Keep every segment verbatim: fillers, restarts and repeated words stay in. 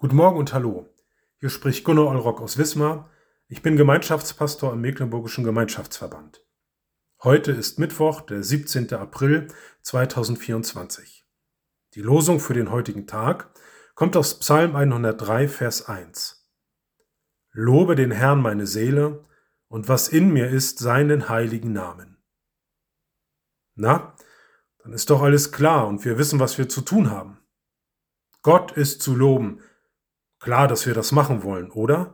Guten Morgen und hallo. Hier spricht Gunnar Olrock aus Wismar. Ich bin Gemeinschaftspastor im Mecklenburgischen Gemeinschaftsverband. Heute ist Mittwoch, der siebzehnten April zweitausendvierundzwanzig. Die Losung für den heutigen Tag kommt aus Psalm hundertdrei, Vers eins. Lobe den Herrn meine Seele und was in mir ist, seinen heiligen Namen. Na, dann ist doch alles klar und wir wissen, was wir zu tun haben. Gott ist zu loben. Klar, dass wir das machen wollen, oder?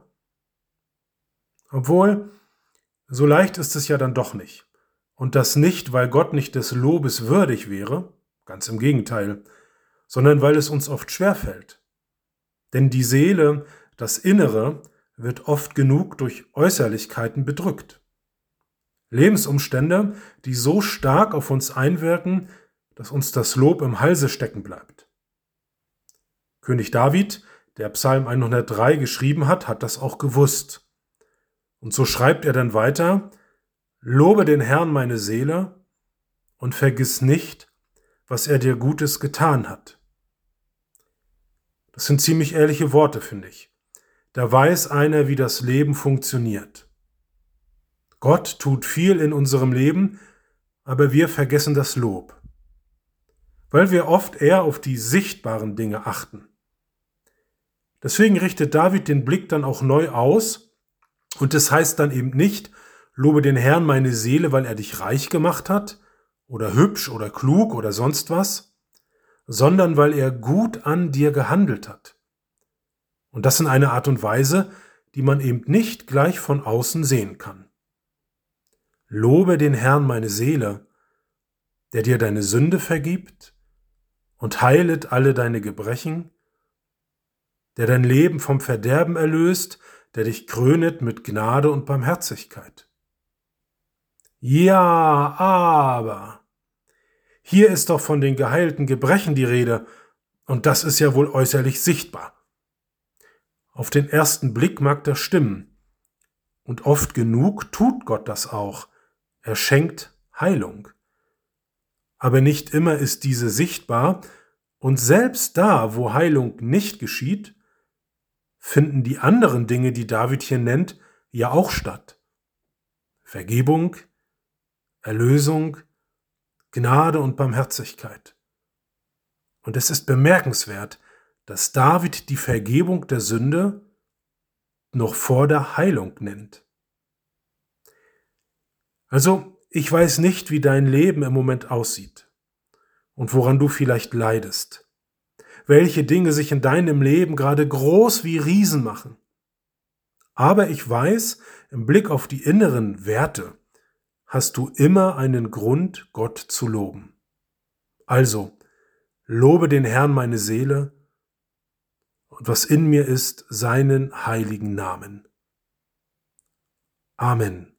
Obwohl, so leicht ist es ja dann doch nicht. Und das nicht, weil Gott nicht des Lobes würdig wäre, ganz im Gegenteil, sondern weil es uns oft schwerfällt. Denn die Seele, das Innere, wird oft genug durch Äußerlichkeiten bedrückt. Lebensumstände, die so stark auf uns einwirken, dass uns das Lob im Halse stecken bleibt. König David, der Psalm hundertdrei geschrieben hat, hat das auch gewusst. Und so schreibt er dann weiter: Lobe den Herrn meine Seele und vergiss nicht, was er dir Gutes getan hat. Das sind ziemlich ehrliche Worte, finde ich. Da weiß einer, wie das Leben funktioniert. Gott tut viel in unserem Leben, aber wir vergessen das Lob, weil wir oft eher auf die sichtbaren Dinge achten. Deswegen richtet David den Blick dann auch neu aus und es heißt dann eben nicht, lobe den Herrn meine Seele, weil er dich reich gemacht hat oder hübsch oder klug oder sonst was, sondern weil er gut an dir gehandelt hat. Und das in einer Art und Weise, die man eben nicht gleich von außen sehen kann. Lobe den Herrn meine Seele, der dir deine Sünde vergibt und heilet alle deine Gebrechen, der dein Leben vom Verderben erlöst, der dich krönet mit Gnade und Barmherzigkeit. Ja, aber hier ist doch von den geheilten Gebrechen die Rede, und das ist ja wohl äußerlich sichtbar. Auf den ersten Blick mag das stimmen, und oft genug tut Gott das auch. Er schenkt Heilung. Aber nicht immer ist diese sichtbar, und selbst da, wo Heilung nicht geschieht, finden die anderen Dinge, die David hier nennt, ja auch statt. Vergebung, Erlösung, Gnade und Barmherzigkeit. Und es ist bemerkenswert, dass David die Vergebung der Sünde noch vor der Heilung nennt. Also, ich weiß nicht, wie dein Leben im Moment aussieht und woran du vielleicht leidest. Welche Dinge sich in deinem Leben gerade groß wie Riesen machen. Aber ich weiß, im Blick auf die inneren Werte hast du immer einen Grund, Gott zu loben. Also, lobe den Herrn meine Seele und was in mir ist, seinen heiligen Namen. Amen.